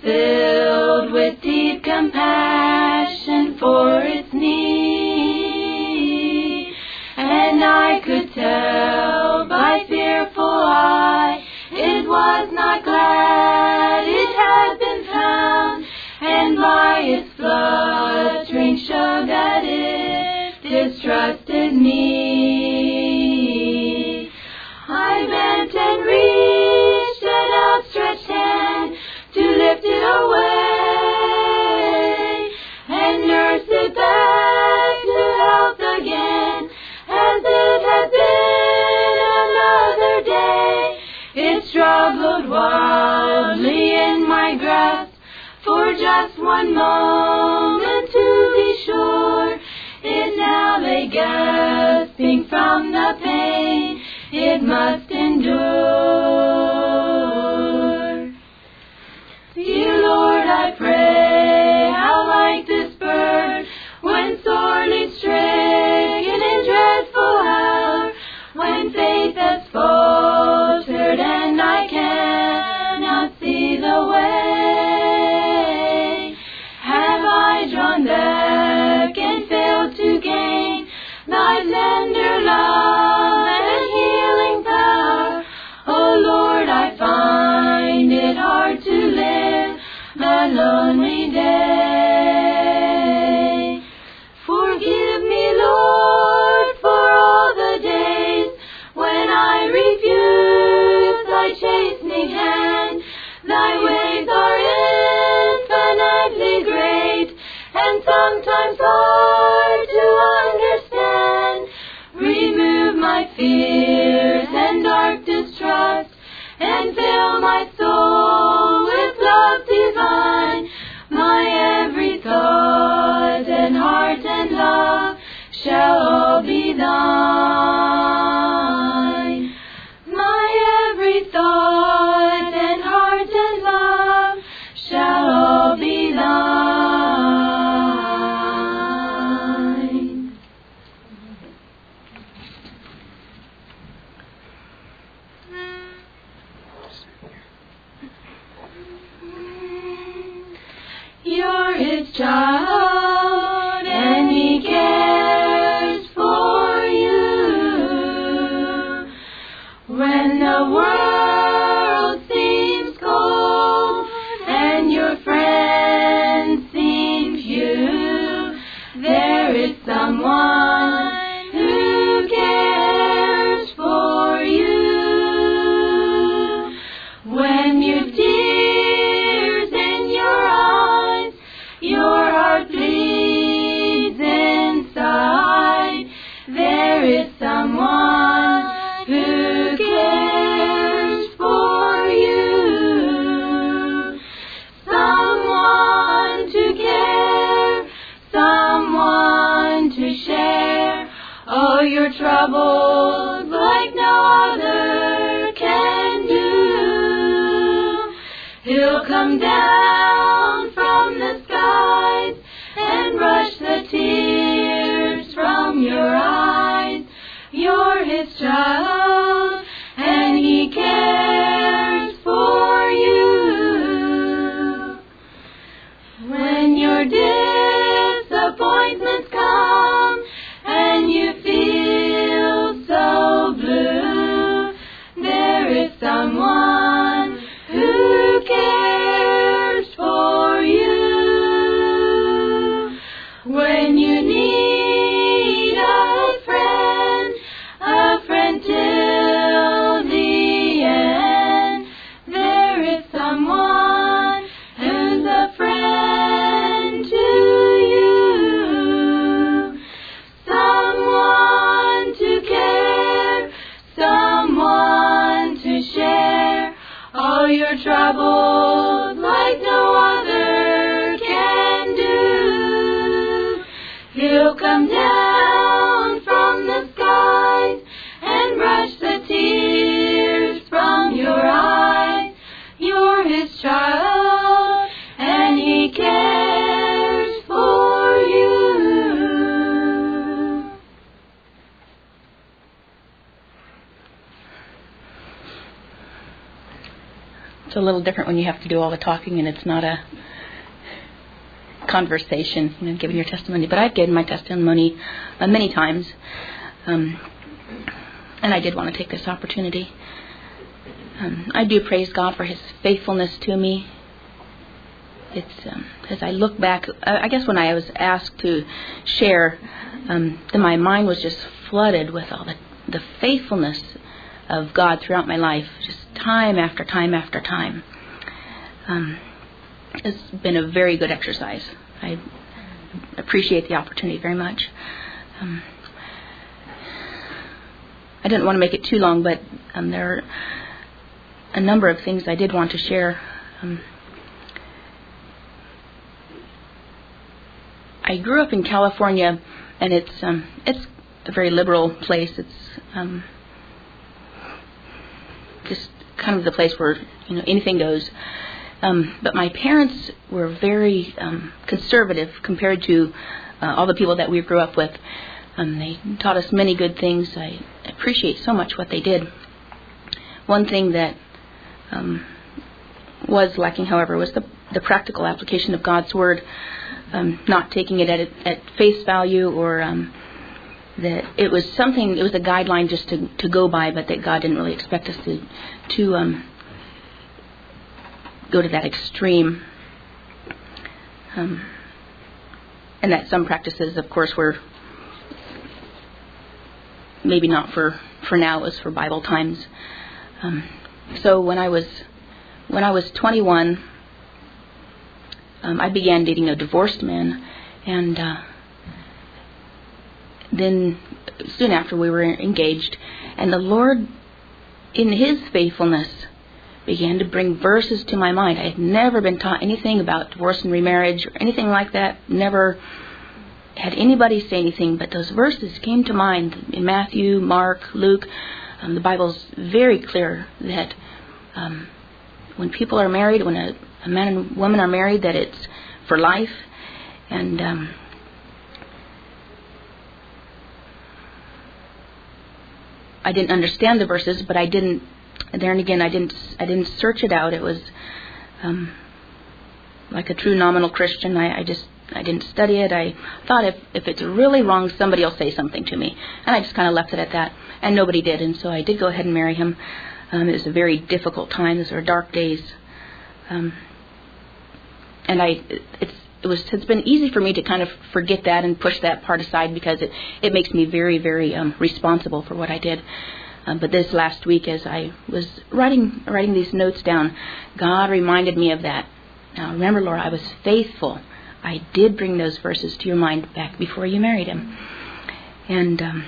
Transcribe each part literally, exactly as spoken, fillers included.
filled with deep compassion for its need. And I could tell by fearful eye it was not glad it had been found, and by its fluttering showed that it distrusted me. I bent and reached an outstretched hand to lift it away, and nursed it back to health again, as it had been another day. It struggled wildly in my grasp for just one moment, to be sure. It now lay gasping from the pain it must endure. Dear Lord, I pray, how like this bird, when sorely stricken in dreadful hour, when faith has faltered and I cannot see the way. Have I drawn back and failed to gain thy tender love and healing power? O Lord, I find it hard to live a lonely day. Forgive me, Lord, for all the days when I refuse thy chastening hand. Thy ways are infinitely great, and sometimes hard to understand. Remove my fears and dark distrust, and fill my soul with love divine. My every thought and heart and love shall all be thine. My every thought and heart and love shall all be thine. You're his child, and he cares for you. When the world seems cold and your friends seem few, there is someone who cares for you. When you've tears in your eyes, your heart bleeds inside, there is someone who cares for you. Someone to care, someone to share. Oh, your troubles like no other can do. He'll come down from the skies and brush the tears from your eyes. You're his child, and he cares for you. When your disappointments come and you feel so blue, there is someone who cares for you. When you need a friend, a friend till the end, there is someone who's a friend to you. it's a little different when you have to do all the talking and it's not a conversation, you know, giving your testimony. But I've given my testimony uh, many times, um, and I did want to take this opportunity. Um, I do praise God for His faithfulness to me. It's um, as I look back, I guess when I was asked to share, um, then my mind was just flooded with all the, the faithfulness of God throughout my life, just time after time after time. Um, it's been a very good exercise. I appreciate the opportunity very much. Um, I didn't want to make it too long, but um, there are a number of things I did want to share. Um, I grew up in California, and it's um, it's a very liberal place. It's um, just kind of the place where, you know, anything goes. Um, but my parents were very um, conservative compared to uh, all the people that we grew up with. Um, they taught us many good things. I appreciate so much what they did. One thing that um, was lacking, however, was the, the practical application of God's Word. Um, not taking it at, at face value, or um, that it was something, it was a guideline just to, to go by, but that God didn't really expect us to to um, go to that extreme. Um, and that some practices, of course, were maybe not for, for now, it was for Bible times. Um, so when I was when I was twenty-one, Um, I began dating a divorced man, and uh, then soon after we were engaged, and the Lord, in His faithfulness, began to bring verses to my mind. I had never been taught anything about divorce and remarriage or anything like that. Never had anybody say anything, but those verses came to mind in Matthew, Mark, Luke. Um, the Bible's very clear that um, when people are married, when a A man and woman are married, that it's for life. And um, I didn't understand the verses, but I didn't. And there and again, I didn't. I didn't search it out. It was um, like a true nominal Christian. I, I just. I didn't study it. I thought if if it's really wrong, somebody will say something to me, and I just kind of left it at that. And nobody did. And so I did go ahead and marry him. Um, it was a very difficult time. Those were dark days. Um, And I, it's, it was, it's been easy for me to kind of forget that and push that part aside, because it, it makes me very, very um, responsible for what I did. Um, but this last week, as I was writing writing these notes down, God reminded me of that. Now, remember, Laura, I was faithful. I did bring those verses to your mind back before you married him. And um,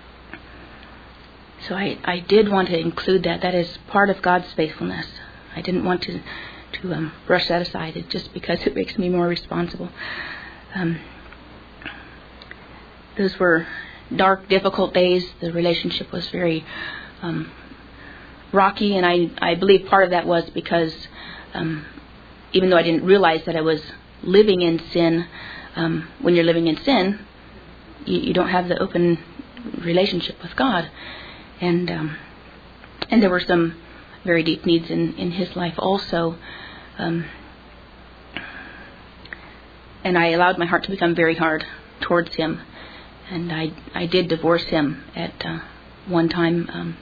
so I, I did want to include that. That is part of God's faithfulness. I didn't want to... to um, brush that aside, it just because it makes me more responsible. Um, those were dark, difficult days. The relationship was very um, rocky, and I, I believe part of that was because um, even though I didn't realize that I was living in sin, um, when you're living in sin, you, you don't have the open relationship with God. And um, and there were some very deep needs in, in his life also. Um, and I allowed my heart to become very hard towards him. And I I did divorce him at uh, one time. Um,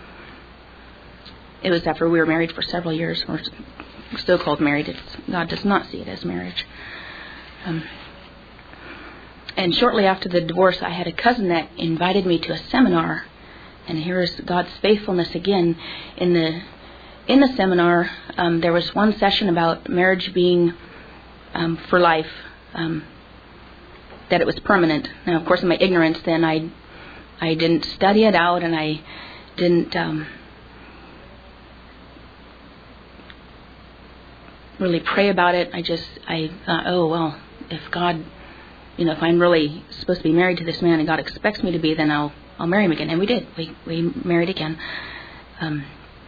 it was after we were married for several years. We're still called married. It's, God does not see it as marriage. Um, and shortly after the divorce, I had a cousin that invited me to a seminar. And here's God's faithfulness again. In the in the seminar, um, there was one session about marriage being um, for life, um, that it was permanent. Now, of course, in my ignorance, then I I didn't study it out, and I didn't um, really pray about it. I just I thought, oh well, if God, you know, if I'm really supposed to be married to this man, and God expects me to be, then I'll I'll marry him again. And we did. We we married again. Um,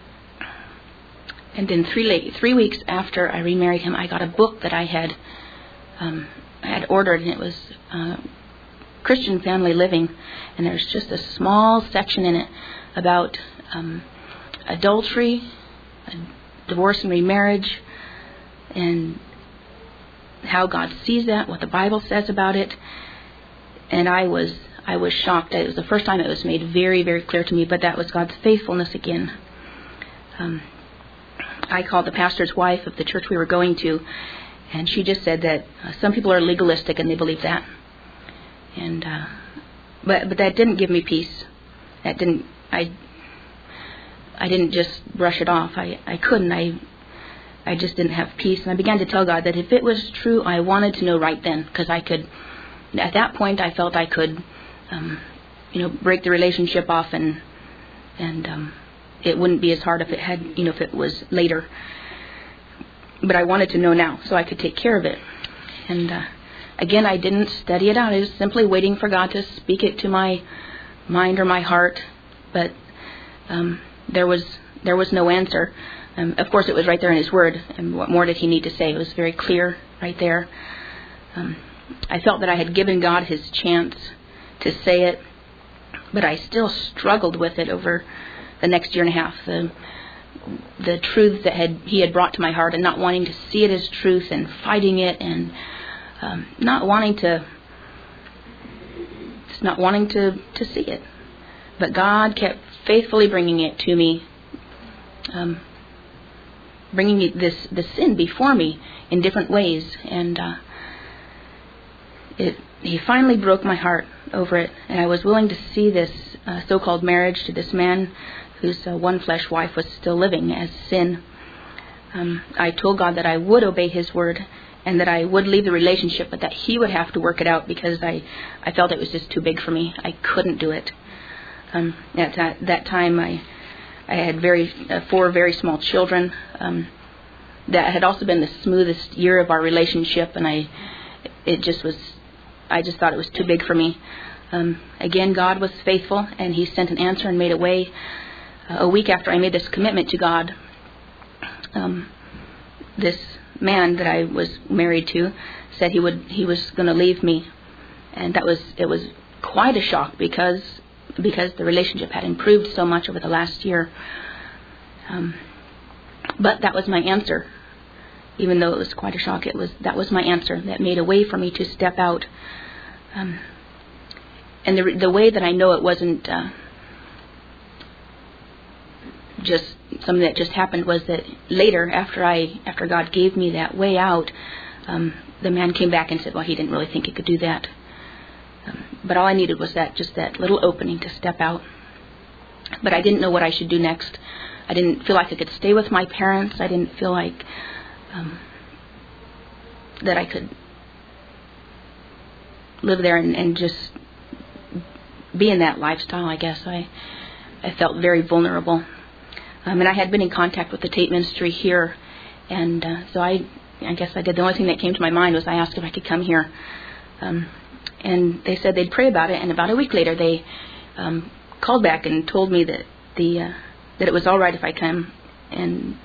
and then three three weeks after I remarried him, I got a book that I had um, I had ordered, and it was uh, Christian Family Living. And there's just a small section in it about um, adultery, divorce and remarriage, and how God sees that, what the Bible says about it. And I was I was shocked. It was the first time it was made very, very clear to me, but that was God's faithfulness again. Um, I called the pastor's wife of the church we were going to, and she just said that uh, some people are legalistic and they believe that. And uh, but but that didn't give me peace. That didn't I I didn't just brush it off. I, I couldn't. I I just didn't have peace. And I began to tell God that if it was true, I wanted to know right then, because I could. At that point, I felt I could, um, you know, break the relationship off, and and um, it wouldn't be as hard if it had, you know, if it was later. But I wanted to know now, so I could take care of it. And uh, again, I didn't study it out. I was simply waiting for God to speak it to my mind or my heart. But um, there was there was no answer. Um, of course, it was right there in His Word. And what more did He need to say? It was very clear right there. Um, I felt that I had given God His chance to say it, but I still struggled with it over the next year and a half. The the truth that had He had brought to my heart, and not wanting to see it as truth, and fighting it, and um, not wanting to, just not wanting to, to see it. But God kept faithfully bringing it to me, um, bringing me this the sin before me in different ways, and uh, It, he finally broke my heart over it, and I was willing to see this uh, so-called marriage to this man whose uh, one flesh wife was still living as sin. Um, I told God that I would obey His word, and that I would leave the relationship, but that He would have to work it out, because I, I felt it was just too big for me. I couldn't do it. Um, at that, that time, I I had very uh, four very small children. Um, that had also been the smoothest year of our relationship, and I it just was. I just thought it was too big for me. Um, again, God was faithful, and He sent an answer and made a way. Uh, a week after I made this commitment to God, um, this man that I was married to said he would he was going to leave me, and that was it was quite a shock, because because the relationship had improved so much over the last year. Um, but that was my answer. Even though it was quite a shock, it was that was my answer that made a way for me to step out. Um, and the the way that I know it wasn't uh, just something that just happened was that later, after I after God gave me that way out, um, the man came back and said, well, he didn't really think he could do that. Um, but all I needed was that just that little opening to step out. But I didn't know what I should do next. I didn't feel like I could stay with my parents. I didn't feel like Um, that I could live there and, and just be in that lifestyle, I guess. I I felt very vulnerable. Um, and I had been in contact with the Tate Ministry here, and uh, so I I guess I did. The only thing that came to my mind was I asked if I could come here. Um, and they said they'd pray about it, and about a week later they um, called back and told me that the uh, that it was all right if I come, and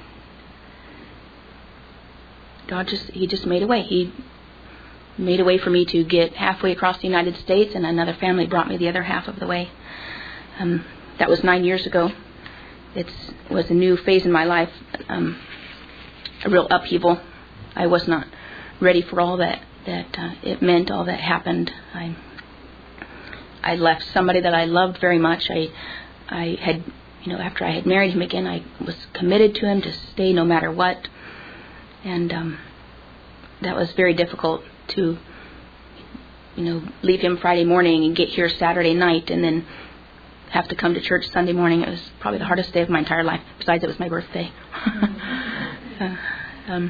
God just, He just made a way. He made a way for me to get halfway across the United States, and another family brought me the other half of the way. Um, that was nine years ago. It's, it was a new phase in my life, um, a real upheaval. I was not ready for all that, that uh, it meant, all that happened. I I left somebody that I loved very much. I I had, you know, after I had married him again, I was committed to him to stay no matter what. And um, that was very difficult to, you know, leave him Friday morning and get here Saturday night and then have to come to church Sunday morning. It was probably the hardest day of my entire life. Besides, it was my birthday. uh, um,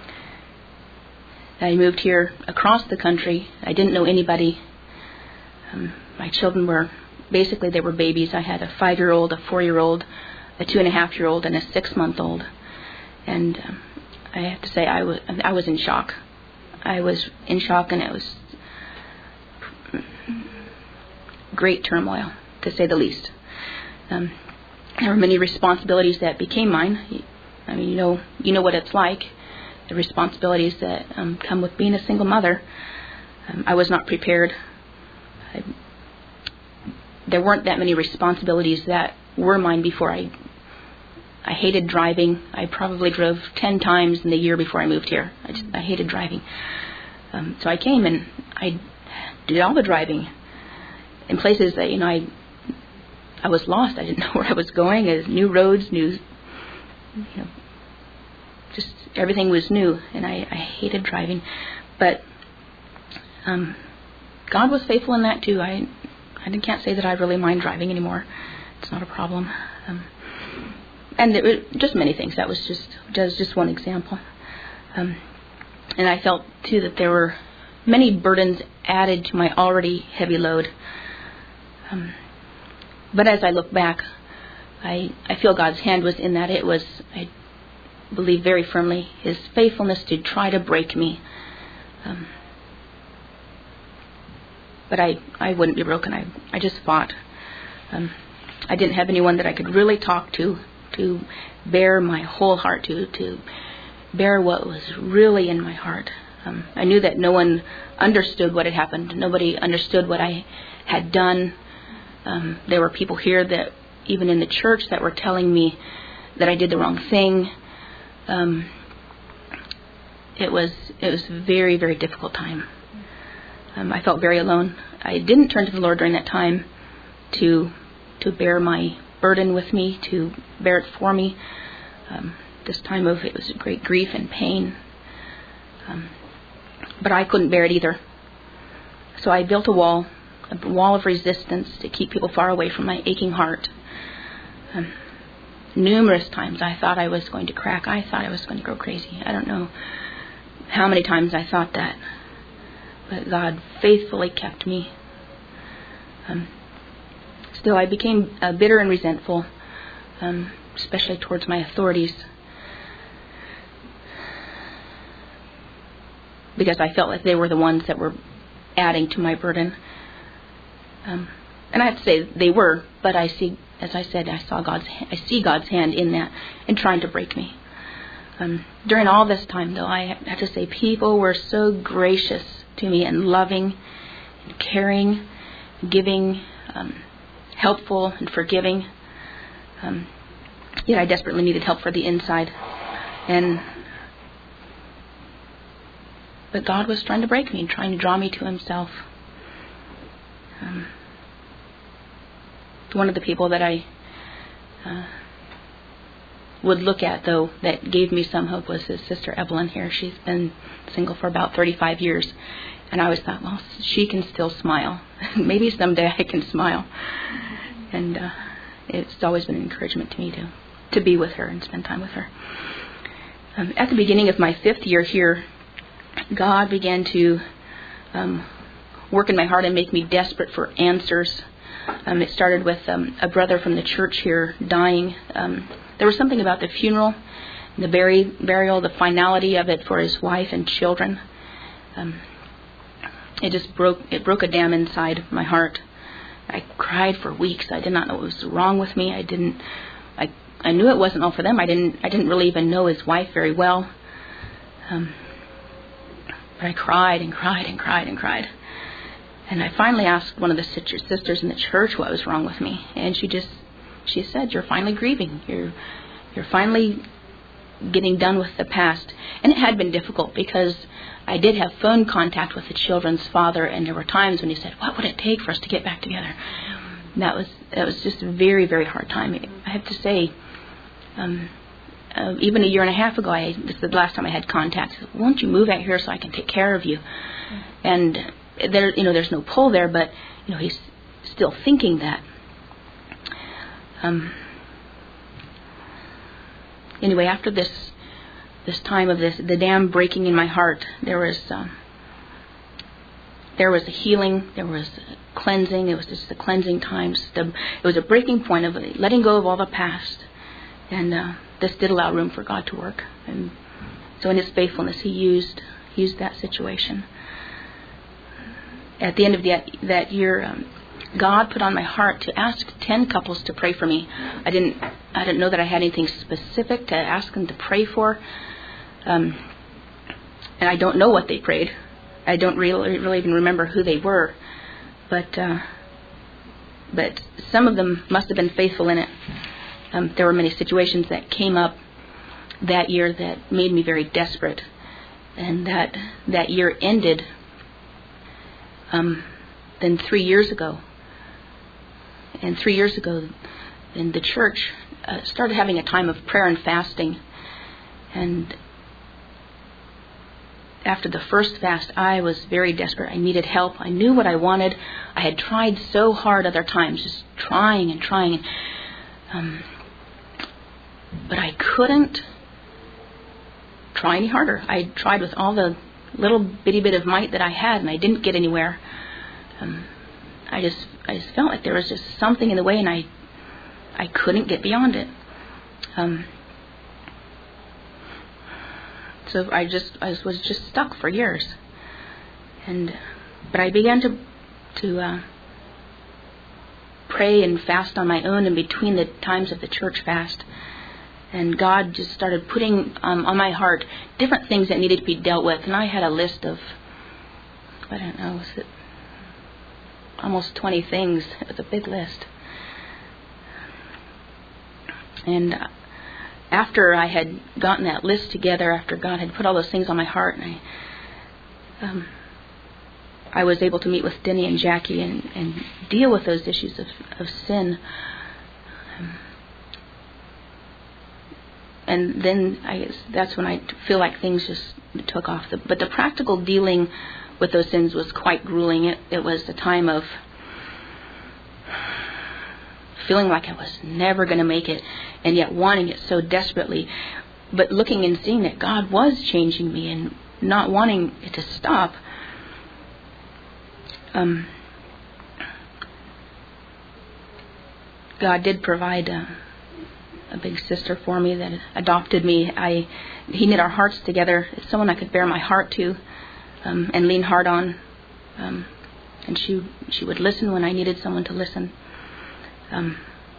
I moved here across the country. I didn't know anybody. Um, my children were, basically they were babies. I had a five-year-old, a four-year-old, a two-and-a-half-year-old, and a six-month-old. And um, I have to say I was I was in shock. I was in shock, and it was great turmoil, to say the least. Um, there were many responsibilities that became mine. I mean, you know, you know what it's like, the responsibilities that um, come with being a single mother. Um, I was not prepared. I, there weren't that many responsibilities that were mine before I I hated driving. I probably drove ten times in the year before I moved here. I just I hated driving. Um, so I came and I did all the driving in places that, you know, I I was lost. I didn't know where I was going. It was new roads, new, you know, just everything was new, and I, I hated driving. But um, God was faithful in that too. I I can't say that I really mind driving anymore. It's not a problem. Um, and there were just many things. That was just that was just one example. Um, and I felt too that there were many burdens added to my already heavy load. Um, but as I look back, I I feel God's hand was in that. It was, I believe very firmly, His faithfulness to try to break me. Um, but I, I wouldn't be broken. I I just fought. Um, I didn't have anyone that I could really talk to, to bear my whole heart to, to bear what was really in my heart. Um, I knew that no one understood what had happened. Nobody understood what I had done. Um, there were people here that, even in the church, that were telling me that I did the wrong thing. Um, it was it was a very, very difficult time. Um, I felt very alone. I didn't turn to the Lord during that time to to bear my burden with me, to bear it for me. Um, this time of it was great grief and pain. Um, but I couldn't bear it either. So I built a wall, a wall of resistance to keep people far away from my aching heart. Um, numerous times I thought I was going to crack. I thought I was going to go crazy. I don't know how many times I thought that. But God faithfully kept me. Um, still, I became uh, bitter and resentful, um, especially towards my authorities, because I felt like they were the ones that were adding to my burden. Um, and I have to say they were, but I see, as I said, I saw God's, I see God's hand in that, in trying to break me. Um, during all this time, though, I have to say people were so gracious to me and loving and caring, giving, um, helpful and forgiving. Um, yet I desperately needed help for the inside. And but God was trying to break me and trying to draw me to Himself. Um, one of the people that I uh, would look at, though, that gave me some hope was his sister Evelyn here. She's been single for about thirty-five years. And I always thought, well, she can still smile. Maybe someday I can smile. And uh, it's always been an encouragement to me to, to be with her and spend time with her. Um, at the beginning of my fifth year here, God began to um, work in my heart and make me desperate for answers. Um, it started with um, a brother from the church here dying. Um, there was something about the funeral, the buri- burial, the finality of it for his wife and children. Um, it just broke. It broke a dam inside my heart. I cried for weeks. I did not know what was wrong with me. I didn't. I I knew it wasn't all for them. I didn't. I didn't really even know his wife very well. Um, but I cried and cried and cried and cried. And I finally asked one of the sisters in the church what was wrong with me, and she just she said, "You're finally grieving. You're you're finally getting done with the past." And it had been difficult because I did have phone contact with the children's father, and there were times when he said, "What would it take for us to get back together?" And that was that was just a very, very hard time. I have to say, um, uh, even a year and a half ago, I this is the last time I had contact. I said, "Won't you move out here so I can take care of you?" And there, you know, there's no pull there, but you know, he's still thinking that. Um. Anyway, after this. This time of this, the dam breaking in my heart, there was um, there was a healing, there was a cleansing. It was just the cleansing times. The, it was a breaking point of letting go of all the past, and uh, this did allow room for God to work. And so, in His faithfulness, He used he used that situation. At the end of that that year, um, God put on my heart to ask ten couples to pray for me. I didn't I didn't know that I had anything specific to ask them to pray for. Um, and I don't know what they prayed. I don't really, really even remember who they were. But uh, but some of them must have been faithful in it. um, there were many situations that came up that year that made me very desperate. And that that year ended um, then three years ago. And three years ago, in the church, uh, started having a time of prayer and fasting. And after the first fast, I was very desperate. I needed help. I knew what I wanted. I had tried so hard other times, just trying and trying. Um, but I couldn't try any harder. I tried with all the little bitty bit of might that I had, and I didn't get anywhere. Um, I just, I just felt like there was just something in the way, and I, I couldn't get beyond it. Um, so I just, I was just stuck for years. And, but I began to, to uh, pray and fast on my own in between the times of the church fast. And God just started putting um, on my heart different things that needed to be dealt with. And I had a list of, I don't know, was it almost twenty things. It was a big list. And after I had gotten that list together, after God had put all those things on my heart, and I um, I was able to meet with Denny and Jackie and, and deal with those issues of, of sin. Um, And then I guess that's when I feel like things just took off. The, but the practical dealing with those sins was quite grueling. It, it was a time of feeling like I was never going to make it, and yet wanting it so desperately. But looking and seeing that God was changing me and not wanting it to stop. Um, God did provide a, a big sister for me that adopted me. I He knit our hearts together. It's someone I could bear my heart to um, and lean hard on. Um, and she she would listen when I needed someone to listen. Um,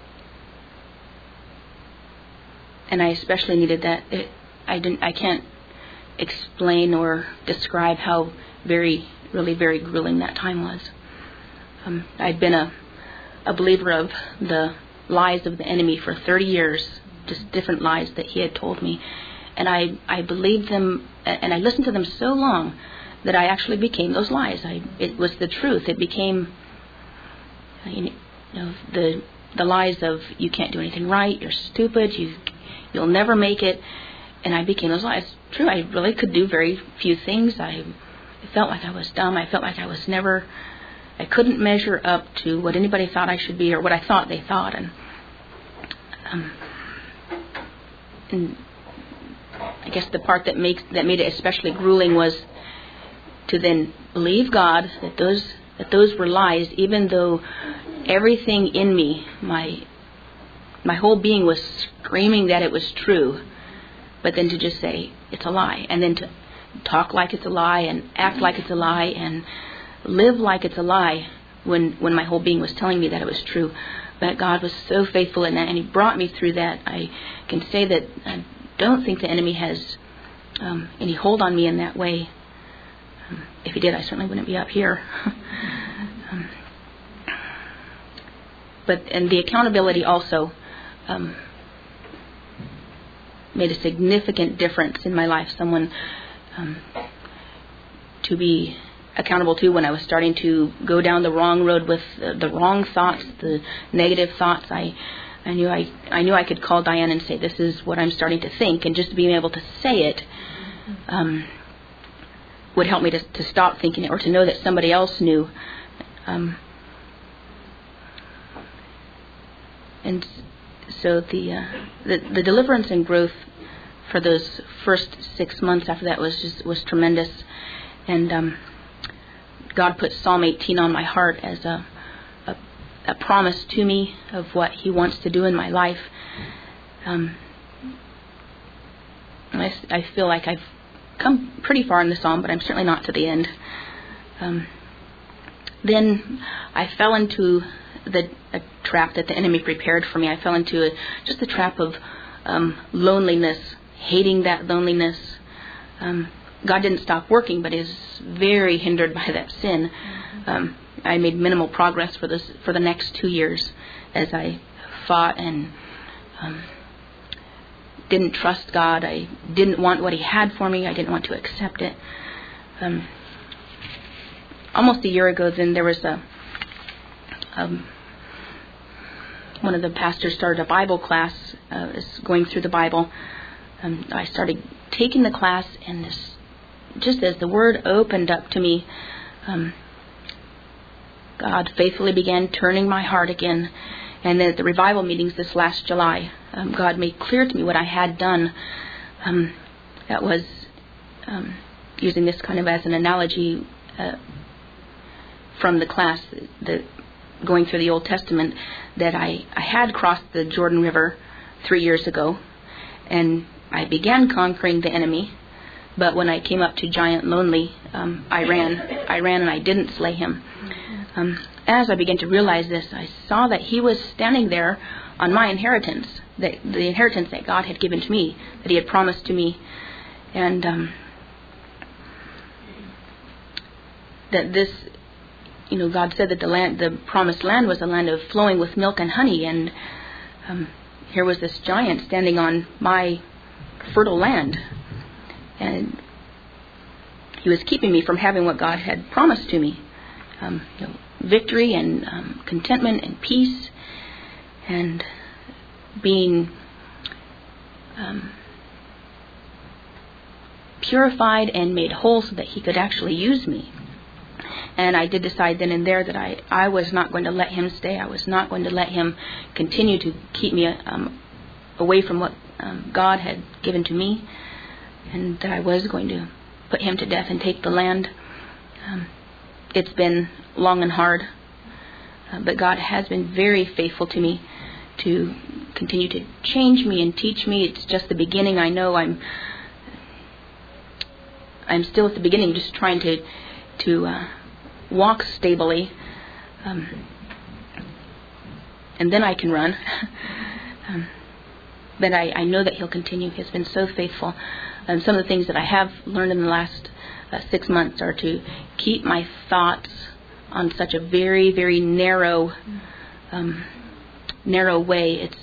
and I especially needed that. It, I didn't. I can't explain or describe how very, really, very grueling that time was. Um, I'd been a a believer of the lies of the enemy for thirty years, just different lies that he had told me, and I I believed them, and I listened to them so long that I actually became those lies. I it was the truth. It became, you know, the the lies of you can't do anything right, you're stupid, you you'll never make it, and I became those lies. True, I really could do very few things. I felt like I was dumb. I felt like I was never. I couldn't measure up to what anybody thought I should be or what I thought they thought. And, um, and I guess the part that makes that made it especially grueling was to then believe God that those that those were lies, even though everything in me, my my whole being was screaming that it was true. But then to just say it's a lie, and then to talk like it's a lie and act like it's a lie and live like it's a lie when when my whole being was telling me that it was true. But God was so faithful in that, and He brought me through that. I can say that I don't think the enemy has um, any hold on me in that way. Um, if he did, I certainly wouldn't be up here. um, but and the accountability also um, made a significant difference in my life. Someone um, to be accountable to when I was starting to go down the wrong road with the, the wrong thoughts, the negative thoughts. I, I knew I, I knew I could call Diane and say, "This is what I'm starting to think," and just being able to say it um, would help me to, to stop thinking it, or to know that somebody else knew. Um, and so the, uh, the the deliverance and growth for those first six months after that was just was tremendous, and um, God put Psalm eighteen on my heart as a, a a promise to me of what He wants to do in my life. Um, I, I feel like I've come pretty far in the Psalm, but I'm certainly not to the end. Um, then I fell into the a trap that the enemy prepared for me. I fell into a, just the trap of um, loneliness, hating that loneliness. Um, God didn't stop working, but is very hindered by that sin. Um, I made minimal progress for this for the next two years as I fought and um, didn't trust God. I didn't want what He had for me. I didn't want to accept it. Um, almost a year ago, then there was a um, one of the pastors started a Bible class. Uh, is going through the Bible. Um, I started taking the class, and this, just as the Word opened up to me, um, God faithfully began turning my heart again. And then at the revival meetings this last July, um, God made clear to me what I had done. Um, that was, um, using this kind of as an analogy uh, from the class, the, going through the Old Testament, that I, I had crossed the Jordan River three years ago, and I began conquering the enemy. But when I came up to Giant Lonely, um, I ran. I ran and I didn't slay him. Um, as I began to realize this, I saw that he was standing there on my inheritance, that the inheritance that God had given to me, that He had promised to me, and um, that this, you know, God said that the land, the promised land, was a land of flowing with milk and honey, and um, here was this giant standing on my fertile land, and he was keeping me from having what God had promised to me. Um, you know, victory and um, contentment and peace, and being um, purified and made whole so that He could actually use me. And I did decide then and there that I, I was not going to let him stay. I was not going to let him continue to keep me um, away from what um, God had given to me, and that I was going to put him to death and take the land. Um, It's been long and hard, uh, but God has been very faithful to me to continue to change me and teach me. It's just the beginning. I know I'm I'm still at the beginning, just trying to to uh, walk stably, um, and then I can run. um, but I, I know that He'll continue. He's been so faithful. Um, some of the things that I have learned in the last Uh, six months are to keep my thoughts on such a very, very narrow, um, narrow way. It's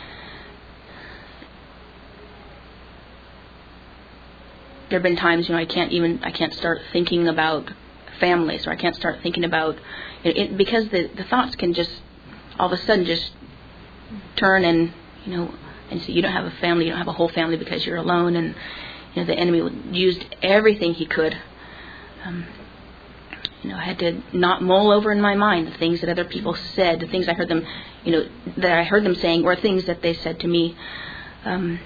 there have been times, you know, I can't even I can't start thinking about families, or I can't start thinking about it, it because the the thoughts can just all of a sudden just turn and you know and so you don't have a family, you don't have a whole family because you're alone, and you know, the enemy used everything he could. Um, you know, I had to not mull over in my mind the things that other people said, the things I heard them, you know, that I heard them saying, or things that they said to me. Um,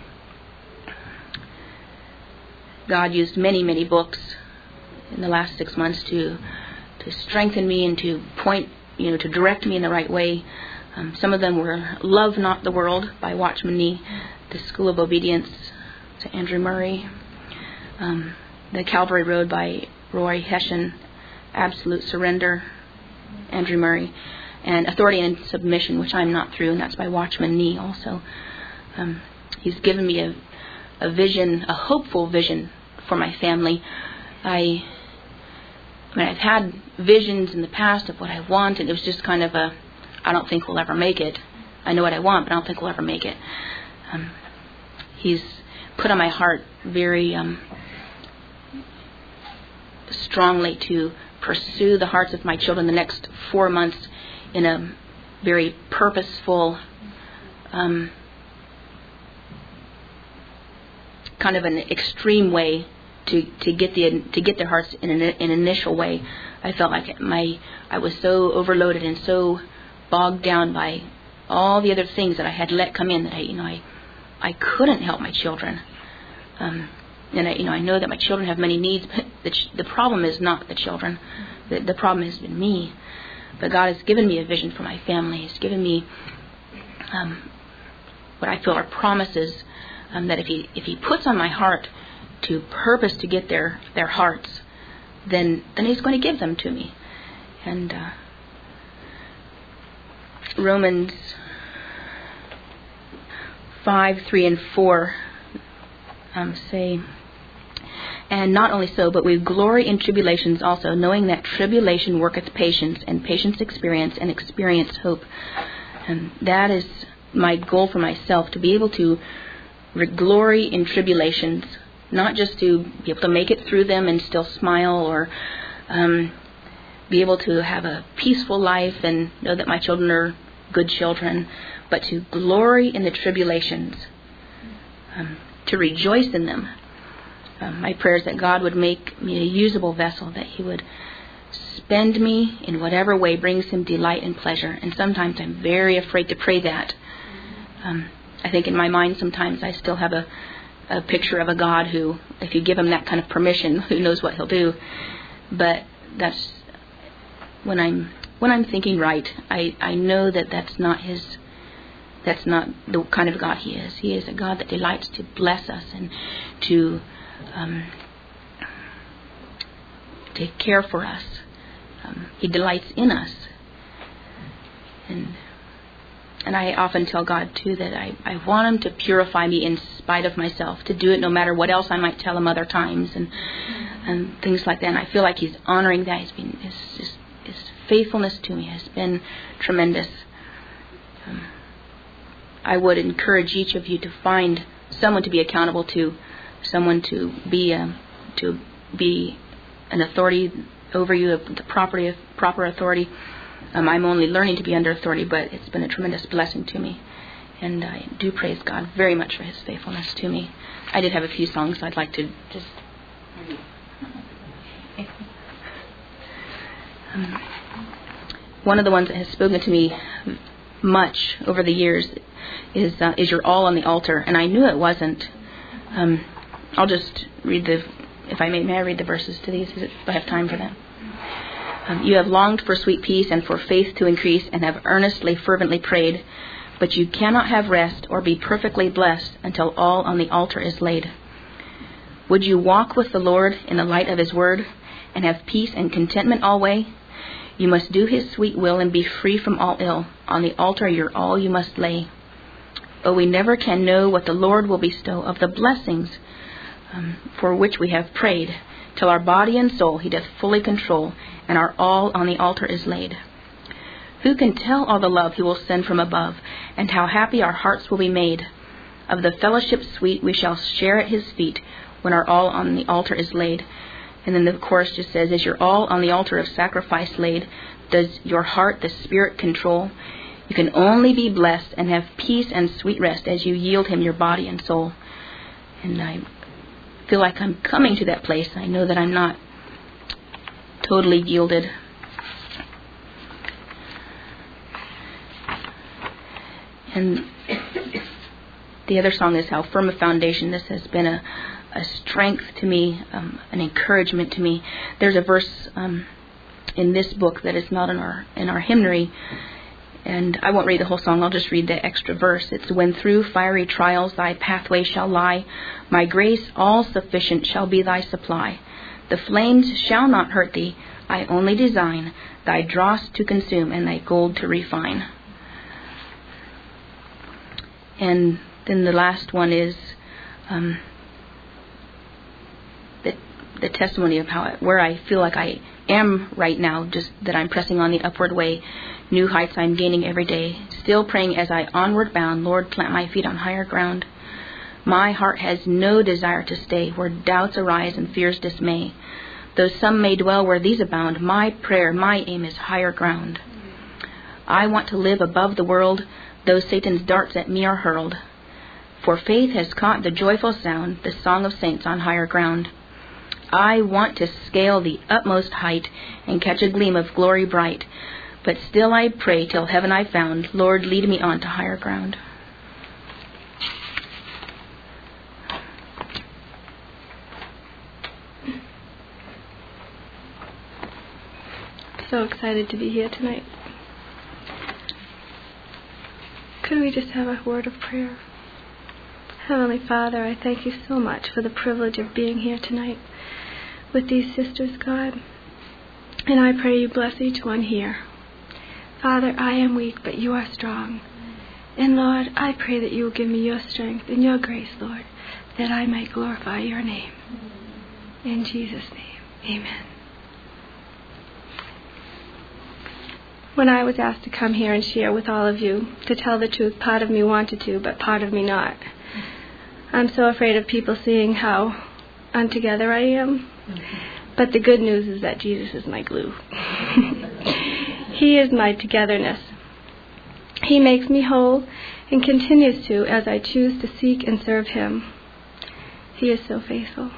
God used many, many books in the last six months to to strengthen me and to point, you know, to direct me in the right way. Um, some of them were Love Not the World by Watchman Nee, The School of Obedience to Andrew Murray, um, The Calvary Road by Roy Hession, Absolute Surrender, Andrew Murray, and Authority and Submission, which I'm not through, and that's by Watchman Nee also. Um, he's given me a, a vision, a hopeful vision for my family. I, I mean, I've had visions in the past of what I want, and it was just kind of a, I don't think we'll ever make it. I know what I want, but I don't think we'll ever make it. Um, he's put on my heart very um, strongly to pursue the hearts of my children the next four months in a very purposeful, um, kind of an extreme way to, to get the to get their hearts in an, an initial way. I felt like my I was so overloaded and so bogged down by all the other things that I had let come in that I you know I I couldn't help my children. Um, and I, you know I know that my children have many needs, but the, ch- the problem is not the children. The, the problem has been me. But God has given me a vision for my family. He's given me um, what I feel are promises um, that if He if He puts on my heart to purpose to get their their hearts, then then He's going to give them to me. And uh, Romans five, three, and four um, say, and not only so, but we glory in tribulations also, knowing that tribulation worketh patience, and patience experience, and experience hope. And that is my goal for myself, to be able to glory in tribulations, not just to be able to make it through them and still smile, or um, be able to have a peaceful life and know that my children are good children, but to glory in the tribulations, um, to rejoice in them. Um, my prayer is that God would make me a usable vessel, that He would spend me in whatever way brings Him delight and pleasure. And sometimes I'm very afraid to pray that. Um, I think in my mind sometimes I still have a, a picture of a God who, if you give Him that kind of permission, who knows what He'll do. But that's when I'm when I'm thinking right. I, I know that that's not His. That's not the kind of God He is. He is a God that delights to bless us and to um, to care for us. Um, he delights in us. And and I often tell God, too, that I, I want Him to purify me in spite of myself, to do it no matter what else I might tell Him other times and and things like that. And I feel like He's honoring that. He's been, his, his, his faithfulness to me has been tremendous. Um, I would encourage each of you to find someone to be accountable to, someone to be a, to be an authority over you, the proper proper authority. Um, I'm only learning to be under authority, but it's been a tremendous blessing to me, and I do praise God very much for His faithfulness to me. I did have a few songs I'd like to just. Um, one of the ones that has spoken to me much over the years is uh, is "You're All on the Altar," and I knew it wasn't. Um, I'll just read the, if I may, may I read the verses to these? Is it, do I have time for that? Um, you have longed for sweet peace and for faith to increase, and have earnestly, fervently prayed, but you cannot have rest or be perfectly blessed until all on the altar is laid. Would you walk with the Lord in the light of His word, and have peace and contentment alway? You must do His sweet will and be free from all ill. On the altar your all you must lay. But we never can know what the Lord will bestow of the blessings um, for which we have prayed, till our body and soul He doth fully control, and our all on the altar is laid. Who can tell all the love He will send from above, and how happy our hearts will be made? Of the fellowship sweet we shall share at His feet, when our all on the altar is laid. And then the chorus just says, "Is your all on the altar of sacrifice laid? Does your heart the Spirit control? You can only be blessed and have peace and sweet rest as you yield Him your body and soul." And I feel like I'm coming to that place. I know that I'm not totally yielded. And the other song is "How Firm a Foundation." This has been a, a strength to me, um, an encouragement to me. There's a verse um, in this book that is not in our in our hymnary, and I won't read the whole song. I'll just read the extra verse. It's, "When through fiery trials thy pathway shall lie, my grace all sufficient shall be thy supply. The flames shall not hurt thee. I only design thy dross to consume and thy gold to refine." And then the last one is um, the the testimony of how where I feel like I am right now, just that I'm pressing on the upward way. New heights I'm gaining every day. Still praying as I onward bound, Lord, plant my feet on higher ground. My heart has no desire to stay where doubts arise and fears dismay. Though some may dwell where these abound, my prayer, my aim is higher ground. I want to live above the world, though Satan's darts at me are hurled. For faith has caught the joyful sound, the song of saints on higher ground. I want to scale the utmost height and catch a gleam of glory bright. But still I pray till heaven I found, Lord, lead me on to higher ground. So excited to be here tonight. Could we just have a word of prayer? Heavenly Father, I thank you so much for the privilege of being here tonight with these sisters, God. And I pray you bless each one here. Father, I am weak, but you are strong. And Lord, I pray that you will give me your strength and your grace, Lord, that I might glorify your name. In Jesus' name, amen. when I was asked to come here and share with all of you, to tell the truth, part of me wanted to, but part of me not. I'm so afraid of people seeing how untogether I am. But the good news is that Jesus is my glue. He is my togetherness. He makes me whole and continues to as I choose to seek and serve him. He is so faithful.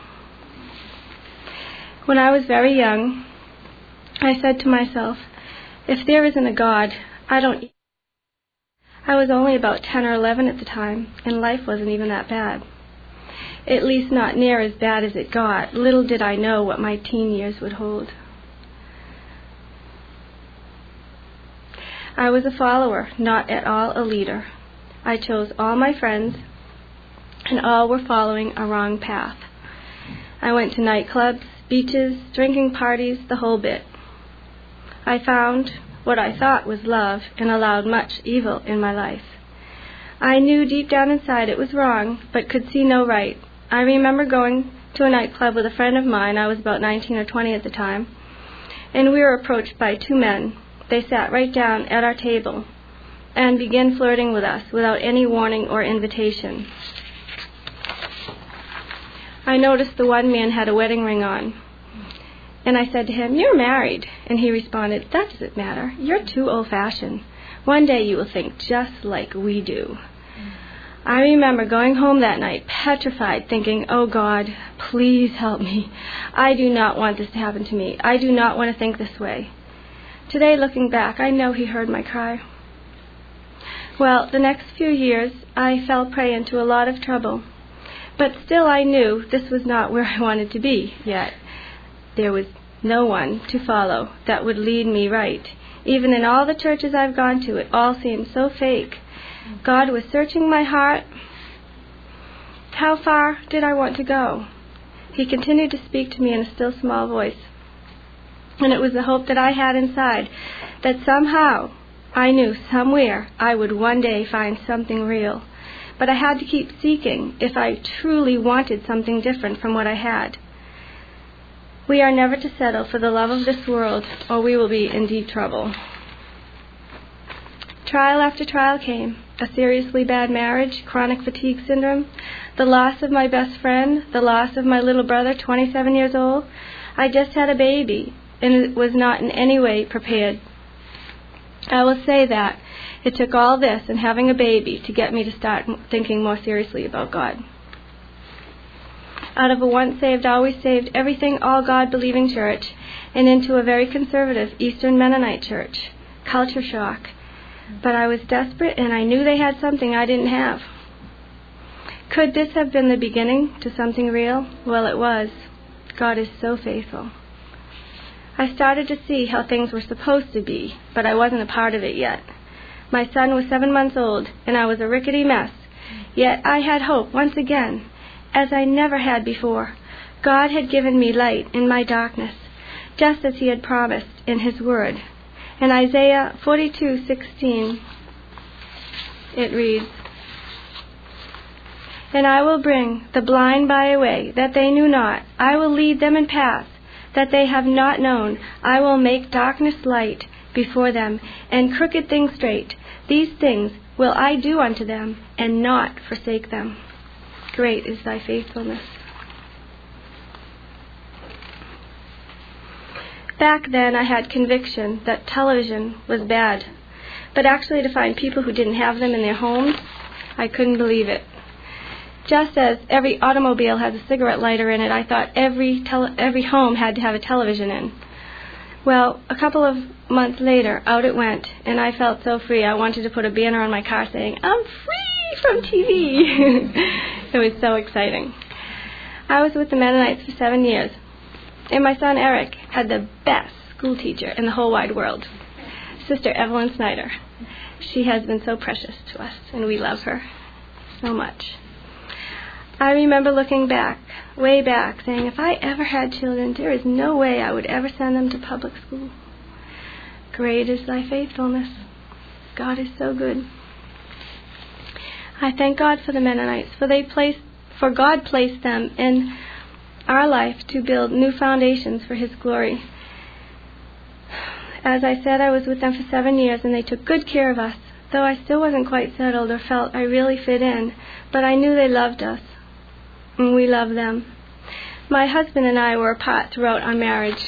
When I was very young, I said to myself, if there isn't a God, I don't. I was only about ten or eleven at the time, and life wasn't even that bad. At least not near as bad as it got. Little did I know what my teen years would hold. I was a follower, not at all a leader. I chose all my friends, and all were following a wrong path. I went to nightclubs, beaches, drinking parties, the whole bit. I found what I thought was love and allowed much evil in my life. I knew deep down inside it was wrong, but could see no right. I remember going to a nightclub with a friend of mine. I was about nineteen or twenty at the time, and we were approached by two men. They sat right down at our table and began flirting with us without any warning or invitation. I noticed the one man had a wedding ring on, and I said to him, "You're married." And he responded, "That doesn't matter. You're too old-fashioned. One day you will think just like we do." I remember going home that night, petrified, thinking, "Oh God, please help me. I do not want this to happen to me. I do not want to think this way." Today, looking back, I know he heard my cry. Well, the next few years, I fell prey into a lot of trouble. But still I knew this was not where I wanted to be yet. There was no one to follow that would lead me right. Even in all the churches I've gone to, it all seemed so fake. God was searching my heart. How far did I want to go? He continued to speak to me in a still small voice. And it was the hope that I had inside that somehow, I knew somewhere, I would one day find something real. But I had to keep seeking if I truly wanted something different from what I had. We are never to settle for the love of this world, or we will be in deep trouble. Trial after trial came. A seriously bad marriage, chronic fatigue syndrome, the loss of my best friend, the loss of my little brother, twenty-seven years old. I just had a baby and was not in any way prepared. I will say that it took all this and having a baby to get me to start thinking more seriously about God. Out of a once saved, always saved, everything all God-believing church and into a very conservative Eastern Mennonite church. Culture shock. But I was desperate and I knew they had something I didn't have. Could this have been the beginning to something real? Well, it was. God is so faithful. I started to see how things were supposed to be, but I wasn't a part of it yet. My son was seven months old, and I was a rickety mess. Yet I had hope once again, as I never had before. God had given me light in my darkness, just as he had promised in his word. In Isaiah forty-two sixteen, it reads, "And I will bring the blind by a way that they knew not. I will lead them in paths that they have not known. I will make darkness light before them, and crooked things straight. These things will I do unto them, and not forsake them. Great is thy faithfulness." Back then I had conviction that television was bad, but actually to find people who didn't have them in their homes, I couldn't believe it. Just as every automobile has a cigarette lighter in it, I thought every tele- every home had to have a television in. Well, a couple of months later, out it went, and I felt so free. I wanted to put a banner on my car saying, "I'm free from T V." It was so exciting. I was with the Mennonites for seven years, and my son Eric had the best school teacher in the whole wide world, Sister Evelyn Snyder. She has been so precious to us, and we love her so much. I remember looking back, way back, saying, if I ever had children, there is no way I would ever send them to public school. Great is thy faithfulness. God is so good. I thank God for the Mennonites, for they placed, for God placed them in our life to build new foundations for his glory. As I said, I was with them for seven years, and they took good care of us, though I still wasn't quite settled or felt I really fit in. But I knew they loved us, and we loved them. My husband and I were apart throughout our marriage.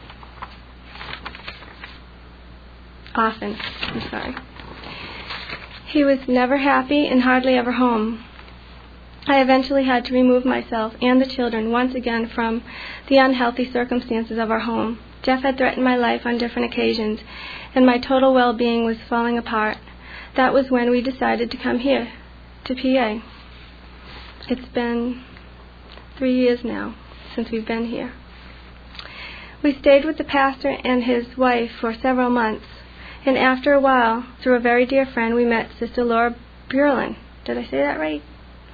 Often. I'm sorry. He was never happy and hardly ever home. I eventually had to remove myself and the children once again from the unhealthy circumstances of our home. Jeff had threatened my life on different occasions, and my total well-being was falling apart. That was when we decided to come here, to P A. It's been three years now since we've been here. We stayed with the pastor and his wife for several months, and after a while, through a very dear friend, we met Sister Laura Burlin. Did I say that right?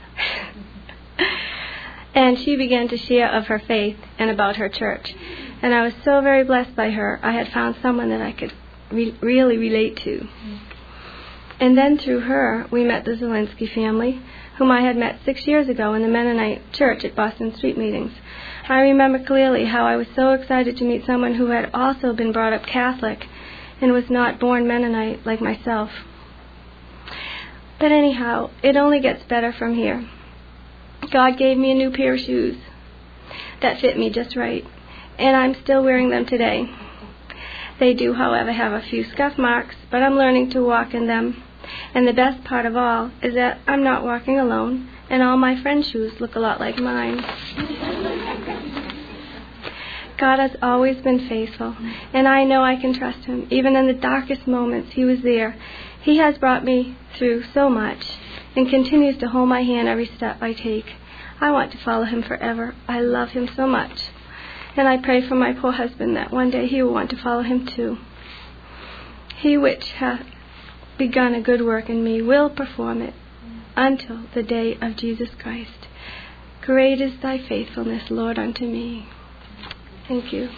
And she began to share of her faith and about her church. And I was so very blessed by her. I had found someone that I could re- really relate to. And then through her, we met the Zielinski family, whom I had met six years ago in the Mennonite church at Boston Street meetings. I remember clearly how I was so excited to meet someone who had also been brought up Catholic and was not born Mennonite like myself. But anyhow, it only gets better from here. God gave me a new pair of shoes that fit me just right, and I'm still wearing them today. They do, however, have a few scuff marks, but I'm learning to walk in them. And the best part of all is that I'm not walking alone, and all my friends' shoes look a lot like mine. God has always been faithful, and I know I can trust him. Even in the darkest moments, he was there. He has brought me through so much and continues to hold my hand every step I take. I want to follow him forever. I love him so much. And I pray for my poor husband that one day he will want to follow him too. He which hath begun a good work in me will perform it until the day of Jesus Christ. Great is thy faithfulness, Lord, unto me. Thank you.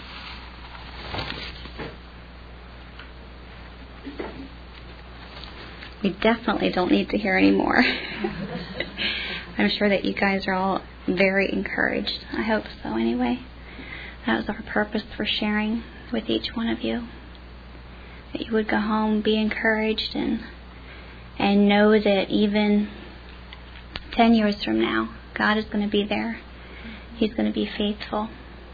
We definitely don't need to hear any more. I'm sure that you guys are all very encouraged. I hope so anyway. That was our purpose for sharing with each one of you. That you would go home, be encouraged, and and know that even ten years from now, God is going to be there. He's going to be faithful.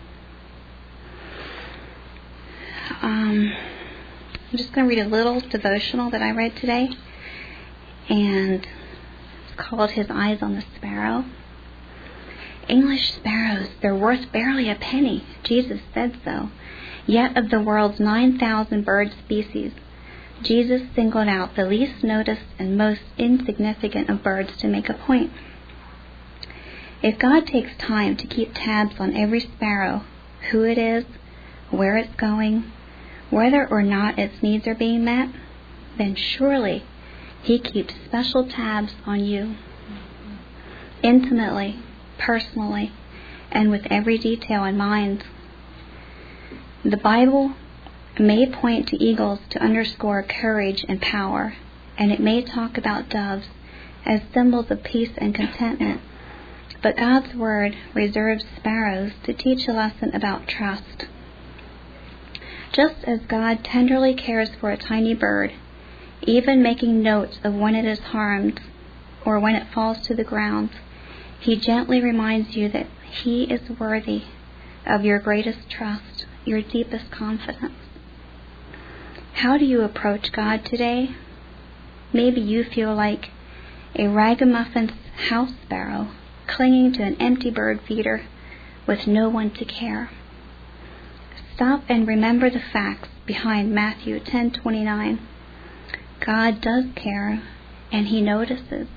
Um, I'm just going to read a little devotional that I read today. And it's called His Eyes on the Sparrow. English sparrows, they're worth barely a penny. Jesus said so. Yet of the world's nine thousand bird species, Jesus singled out the least noticed and most insignificant of birds to make a point. If God takes time to keep tabs on every sparrow, who it is, where it's going, whether or not its needs are being met, then surely He keeps special tabs on you. Intimately, personally, and with every detail in mind. The Bible may point to eagles to underscore courage and power, and it may talk about doves as symbols of peace and contentment, but God's Word reserves sparrows to teach a lesson about trust. Just as God tenderly cares for a tiny bird, even making notes of when it is harmed or when it falls to the ground, He gently reminds you that He is worthy of your greatest trust, your deepest confidence. How do you approach God today? Maybe you feel like a ragamuffin house sparrow clinging to an empty bird feeder with no one to care. Stop and remember the facts behind Matthew ten twenty-nine. God does care, and He notices.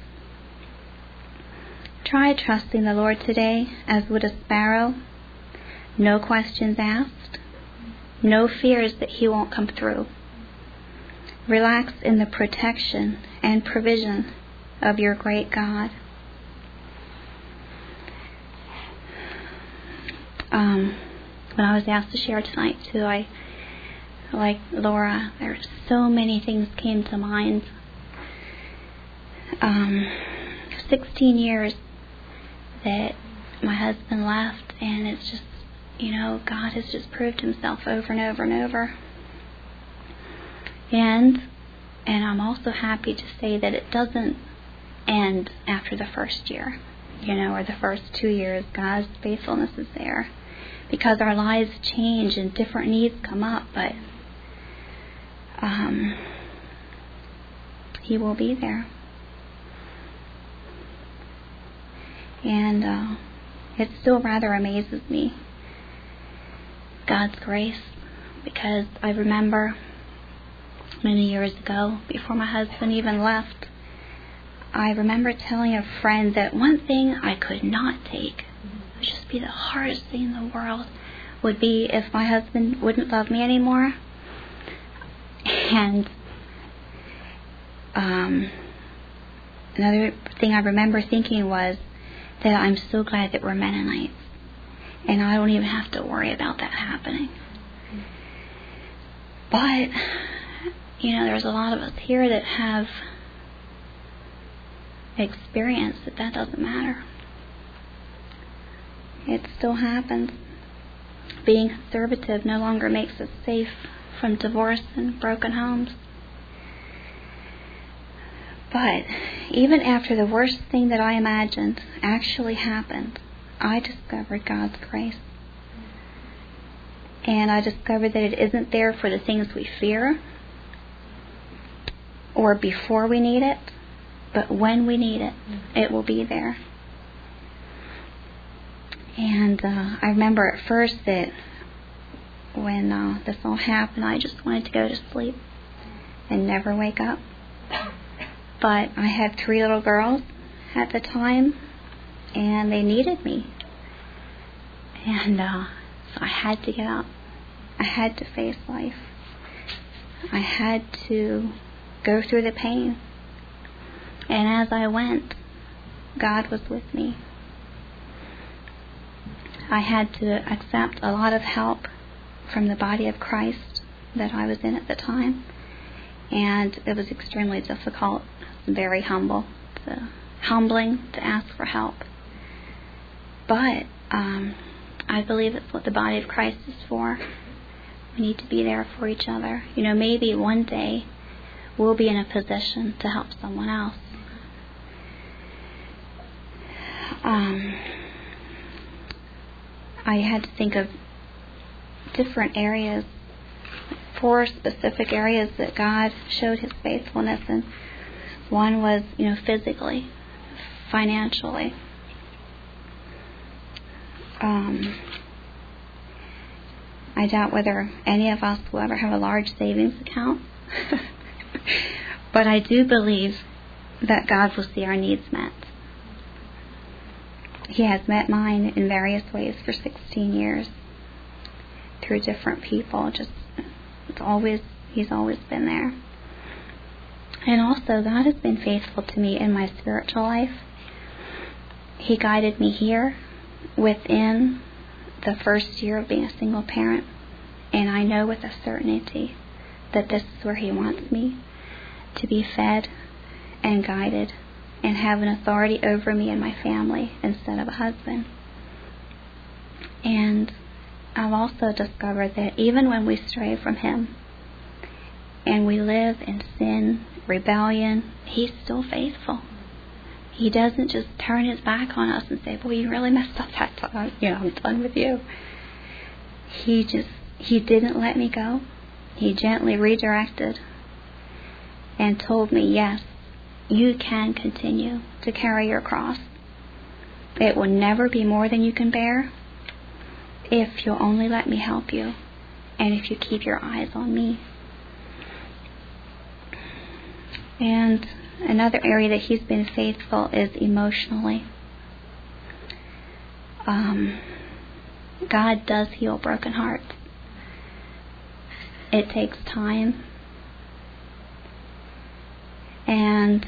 Try trusting the Lord today as would a sparrow. No questions asked. No fears that He won't come through. Relax in the protection and provision of your great God. Um, when I was asked to share tonight too, I, like Laura, there were so many things came to mind. Um, sixteen years that my husband left, and it's just, you know, God has just proved Himself over and over and over. And and I'm also happy to say that it doesn't end after the first year, you know, or the first two years. God's faithfulness is there because our lives change and different needs come up, but um, He will be there. And uh, it still rather amazes me, God's grace, because I remember many years ago, before my husband even left, I remember telling a friend that one thing I could not take, it would just be the hardest thing in the world, would be if my husband wouldn't love me anymore. And um, another thing I remember thinking was that I'm so glad that we're Mennonites, and I don't even have to worry about that happening. But, you know, there's a lot of us here that have experienced that that doesn't matter. It still happens. Being conservative no longer makes us safe from divorce and broken homes. But even after the worst thing that I imagined actually happened, I discovered God's grace. And I discovered that it isn't there for the things we fear or before we need it, but when we need it, it will be there. And uh, I remember at first that when uh, this all happened, I just wanted to go to sleep and never wake up. But I had three little girls at the time, and they needed me. And uh, so I had to get up. I had to face life. I had to go through the pain. And as I went, God was with me. I had to accept a lot of help from the body of Christ that I was in at the time. And it was extremely difficult, very humble, to, humbling to ask for help. But um, I believe it's what the body of Christ is for. We need to be there for each other. You know, maybe one day we'll be in a position to help someone else. Um, I had to think of different areas, four specific areas that God showed His faithfulness in. One was, you know, physically, financially. Um, I doubt whether any of us will ever have a large savings account. But I do believe that God will see our needs met. He has met mine in various ways for sixteen years through different people. Just it's always He's always been there. And also, God has been faithful to me in my spiritual life. He guided me here within the first year of being a single parent, and I know with a certainty that this is where He wants me to be fed and guided and have an authority over me and my family instead of a husband. And I've also discovered that even when we stray from Him and we live in sin, rebellion, He's still faithful. He doesn't just turn His back on us and say, boy, you really messed up that time. You know, I'm done with you. He just, He didn't let me go. He gently redirected and told me, yes, you can continue to carry your cross. It will never be more than you can bear if you'll only let me help you and if you keep your eyes on me. And another area that He's been faithful is emotionally. Um, God does heal broken hearts. It takes time. And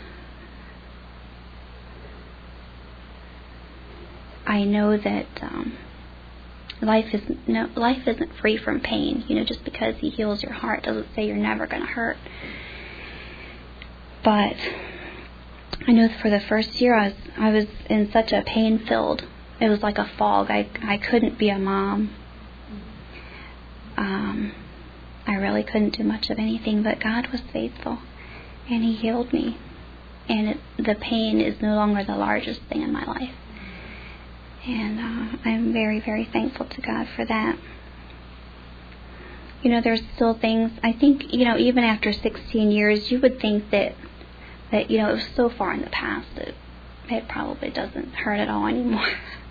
I know that um, life is no life isn't free from pain. You know, just because He heals your heart doesn't say you're never going to hurt. But I know for the first year I was I was in such a pain-filled. It was like a fog. I I couldn't be a mom. Um, I really couldn't do much of anything, but God was faithful, and He healed me. And it, the pain is no longer the largest thing in my life. And uh, I'm very, very thankful to God for that. You know, there's still things, I think, you know, even after sixteen years, you would think that, that you know, it was so far in the past that it probably doesn't hurt at all anymore.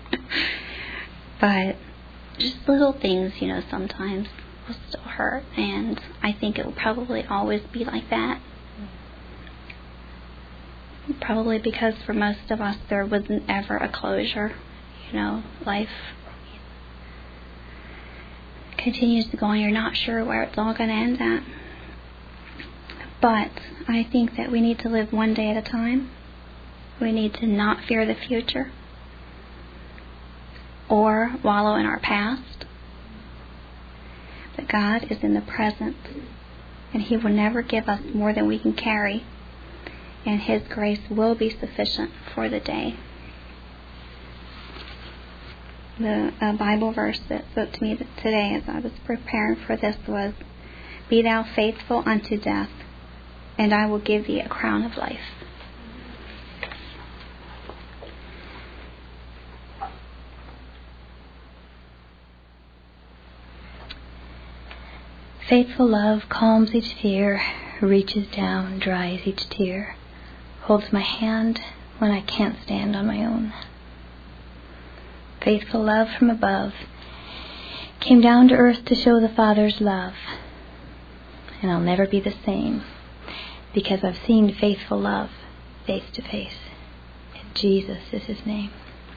But just little things, you know, sometimes will still hurt. And I think it will probably always be like that. Probably because for most of us there wasn't ever a closure. You know, life continues to go on. You're not sure where it's all going to end at. But I think that we need to live one day at a time. We need to not fear the future or wallow in our past. But God is in the present, and He will never give us more than we can carry. And His grace will be sufficient for the day. The uh, Bible verse that spoke to me today as I was preparing for this was, "Be thou faithful unto death, and I will give thee a crown of life." Faithful love calms each fear, reaches down, dries each tear, holds my hand when I can't stand on my own. Faithful love from above came down to earth to show the Father's love. And I'll never be the same, because I've seen faithful love face to face. And Jesus is His name.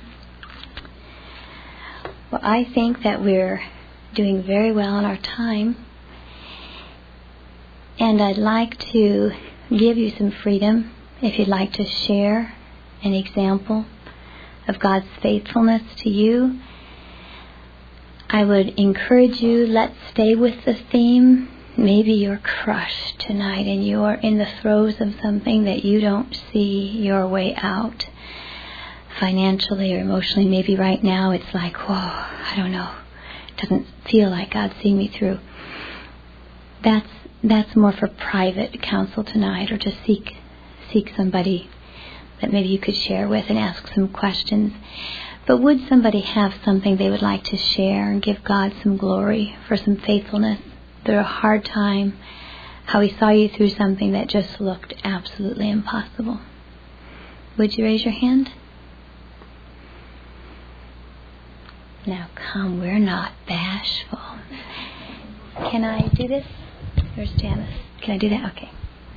Well, I think that we're doing very well in our time. And I'd like to give you some freedom if you'd like to share an example of God's faithfulness to you. I would encourage you, let's stay with the theme. Maybe you're crushed tonight and you are in the throes of something that you don't see your way out financially or emotionally. Maybe right now it's like, whoa, I don't know. It doesn't feel like God's seeing me through. That's that's more for private counsel tonight, or to seek seek somebody that maybe you could share with and ask some questions. But would somebody have something they would like to share and give God some glory for some faithfulness through a hard time, how He saw you through something that just looked absolutely impossible? Would you raise your hand? Now come, we're not bashful. Can I do this? There's Janice. Can I do that? Okay.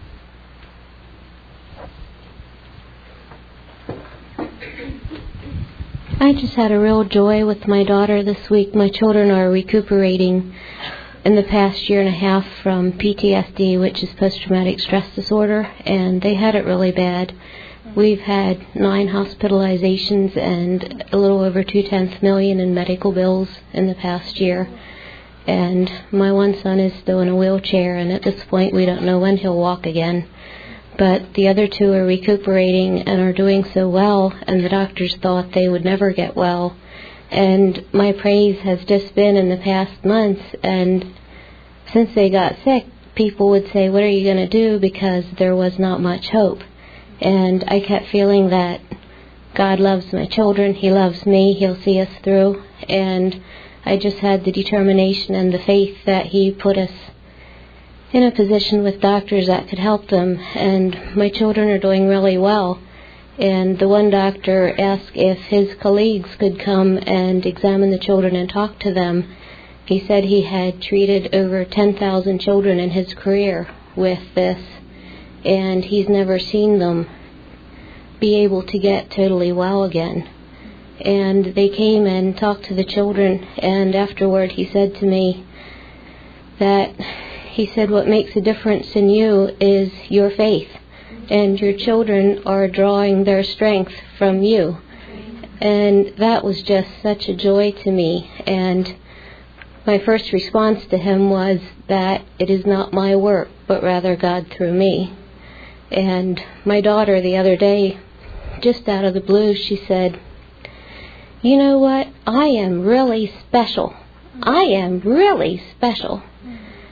I just had a real joy with my daughter this week. My children are recuperating in the past year and a half from P T S D, which is post-traumatic stress disorder, and they had it really bad. We've had nine hospitalizations and a little over two-tenths million in medical bills in the past year. And my one son is still in a wheelchair, and at this point we don't know when he'll walk again. But the other two are recuperating and are doing so well, and the doctors thought they would never get well. And my praise has just been in the past months, and since they got sick, people would say, what are you going to do? Because there was not much hope. And I kept feeling that God loves my children, He loves me, He'll see us through. And I just had the determination and the faith that He put us in a position with doctors that could help them. And my children are doing really well. And the one doctor asked if his colleagues could come and examine the children and talk to them. He said he had treated over ten thousand children in his career with this, and he's never seen them be able to get totally well again. And they came and talked to the children, and afterward he said to me that, he said, what makes a difference in you is your faith, and your children are drawing their strength from you. And that was just such a joy to me. And my first response to him was that it is not my work, but rather God through me. And my daughter the other day, just out of the blue, she said, you know what, I am really special. I am really special.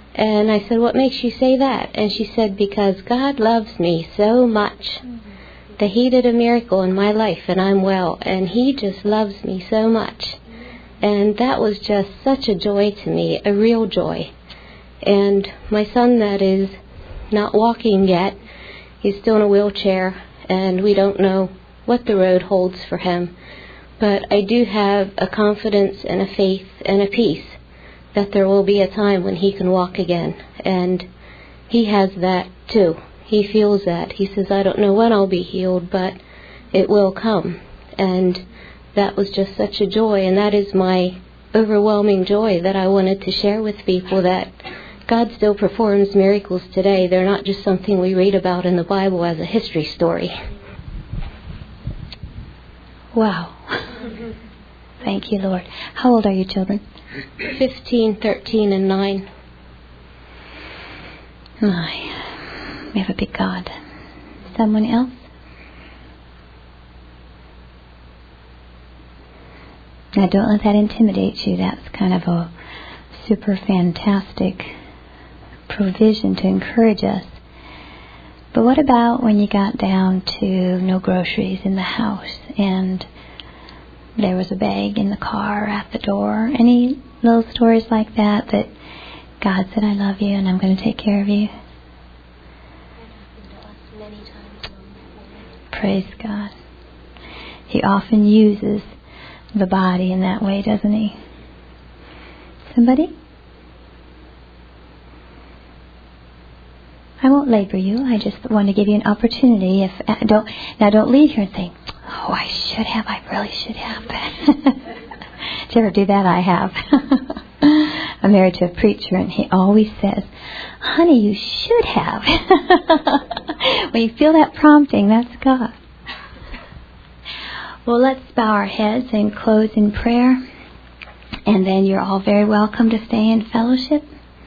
And I said, what makes you say that? And she said, because God loves me so much that He did a miracle in my life and I'm well. And He just loves me so much. And that was just such a joy to me, a real joy. And my son that is not walking yet, he's still in a wheelchair, and we don't know what the road holds for him. But I do have a confidence and a faith and a peace that there will be a time when he can walk again. And he has that too. He feels that. He says, I don't know when I'll be healed, but it will come. And that was just such a joy, and that is my overwhelming joy that I wanted to share with people, that God still performs miracles today. They're not just something we read about in the Bible as a history story. Wow. Thank you, Lord. How old are your children? Fifteen, thirteen, and nine. My, we have a big God. Someone else? Now, don't let that intimidate you. That's kind of a super fantastic provision to encourage us. But what about when you got down to no groceries in the house and there was a bag in the car at the door? Any little stories like that, that God said, I love you and I'm going to take care of you? Praise God. He often uses the body in that way, doesn't He? Somebody? I won't labor you. I just want to give you an opportunity. If uh, don't now, don't leave here and think, "Oh, I should have. I really should have." Did you ever do that? I have. I'm married to a preacher, and he always says, "Honey, you should have." When you feel that prompting, that's God. Well, let's bow our heads and close in prayer. And then you're all very welcome to stay in fellowship.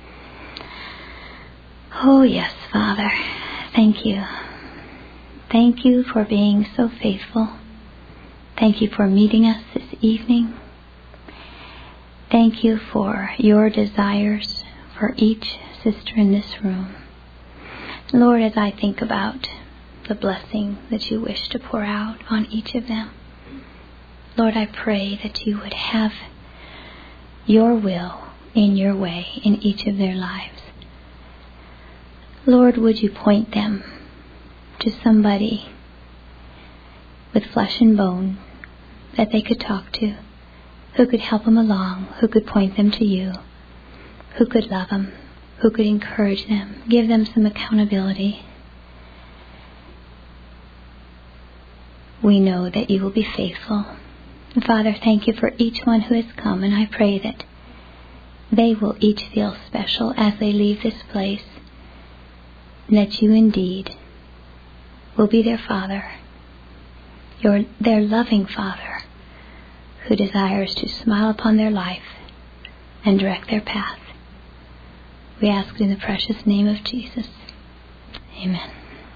Oh, yes, Father. Thank you. Thank you for being so faithful. Thank you for meeting us this evening. Thank you for your desires for each sister in this room. Lord, as I think about the blessing that you wish to pour out on each of them, Lord, I pray that you would have your will in your way in each of their lives. Lord, would you point them to somebody with flesh and bone that they could talk to, who could help them along, who could point them to you, who could love them, who could encourage them, give them some accountability. We know that you will be faithful. And Father, thank you for each one who has come, and I pray that they will each feel special as they leave this place, and that you indeed will be their Father, your, their loving Father, who desires to smile upon their life and direct their path. We ask it in the precious name of Jesus. Amen.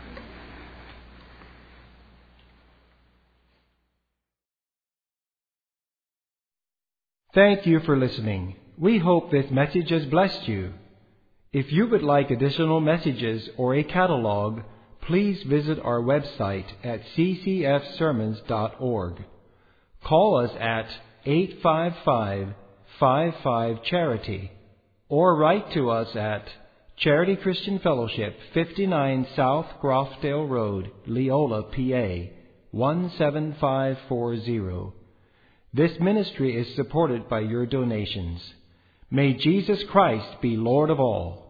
Thank you for listening. We hope this message has blessed you. If you would like additional messages or a catalog, please visit our website at c c f sermons dot org. Call us at eight five five, five five, charity or write to us at Charity Christian Fellowship, fifty-nine South Grofdale Road, Leola, P A, one seven five four zero. This ministry is supported by your donations. May Jesus Christ be Lord of all.